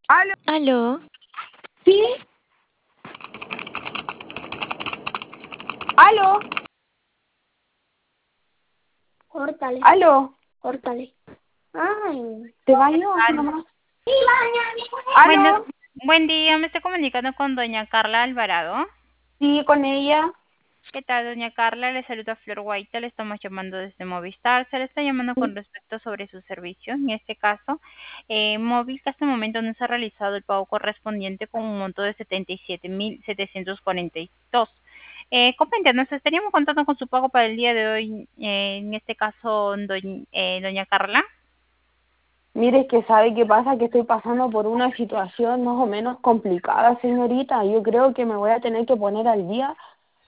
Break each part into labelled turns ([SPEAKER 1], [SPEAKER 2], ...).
[SPEAKER 1] ¿Aló?
[SPEAKER 2] Aló,
[SPEAKER 1] ¿Sí? ¿Aló?
[SPEAKER 3] Córtale,
[SPEAKER 1] ¿Aló?
[SPEAKER 3] córtale. Ay,
[SPEAKER 1] ¿Te baño así
[SPEAKER 4] Al-
[SPEAKER 1] nomás?
[SPEAKER 4] Bueno,
[SPEAKER 1] ¿Aló?
[SPEAKER 4] buen día, me estoy comunicando con doña Carla Alvarado.
[SPEAKER 1] Sí, con ella.
[SPEAKER 4] ¿Qué tal, doña Carla? Le saluda Flor Guaita, le estamos llamando desde Movistar. Se le está llamando con respecto sobre su servicio. En este caso, Móvil, que hasta el momento no se ha realizado el pago correspondiente con un monto de 77.742. Comente, nos estaríamos contando con su pago para el día de hoy, en este caso, doña Carla.
[SPEAKER 1] Mire, es que sabe qué pasa, que estoy pasando por una situación más o menos complicada, señorita. Yo creo que me voy a tener que poner al día.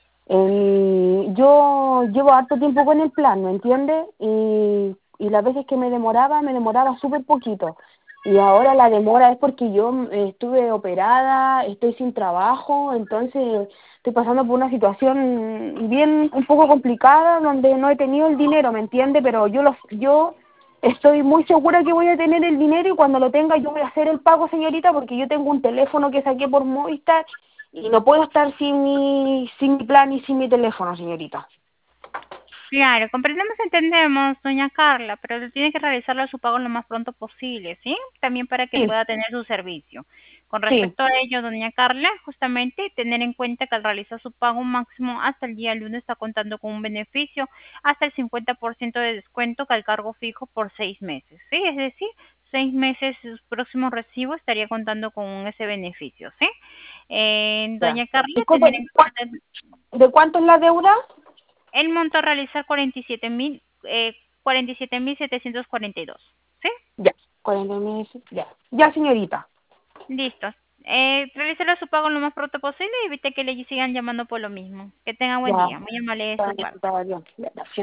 [SPEAKER 1] Yo llevo harto tiempo con el plan, ¿me entiende? Y las veces que me demoraba súper poquito. Y ahora la demora es porque yo estuve operada, estoy sin trabajo, entonces estoy pasando por una situación bien un poco complicada donde no he tenido el dinero, ¿me entiende? Pero yo estoy muy segura que voy a tener el dinero y cuando lo tenga yo voy a hacer el pago, señorita, porque yo tengo un teléfono que saqué por Movistar y no puedo estar sin mi plan y sin mi teléfono, señorita.
[SPEAKER 4] Claro, comprendemos, entendemos, doña Carla, pero tiene que realizarlo su pago lo más pronto posible, ¿sí? También para que
[SPEAKER 1] Sí,
[SPEAKER 4] pueda tener su servicio. Con
[SPEAKER 1] sí,
[SPEAKER 4] respecto a ello, doña Carla, justamente tener en cuenta que al realizar su pago máximo hasta el día lunes está contando con un beneficio hasta el 50% de descuento que al cargo fijo por 6 meses, ¿sí? Es decir, 6 meses sus próximos recibos estaría contando con ese beneficio, ¿sí?
[SPEAKER 1] ya.
[SPEAKER 4] Doña Carla,
[SPEAKER 1] Disculpe,
[SPEAKER 4] tener en cuenta
[SPEAKER 1] ¿de cuánto es la deuda?
[SPEAKER 4] el monto a realizar 47.742. ¿Sí?
[SPEAKER 1] Ya, 40.000, ya. Ya, señorita.
[SPEAKER 4] Listo. Realícelo su pago lo más pronto posible y evite que le sigan llamando por lo mismo. Que tenga buen
[SPEAKER 1] Ya,
[SPEAKER 4] día. Muy amable de
[SPEAKER 1] está
[SPEAKER 4] su
[SPEAKER 1] bien,
[SPEAKER 4] parte.
[SPEAKER 1] está bien. Ya,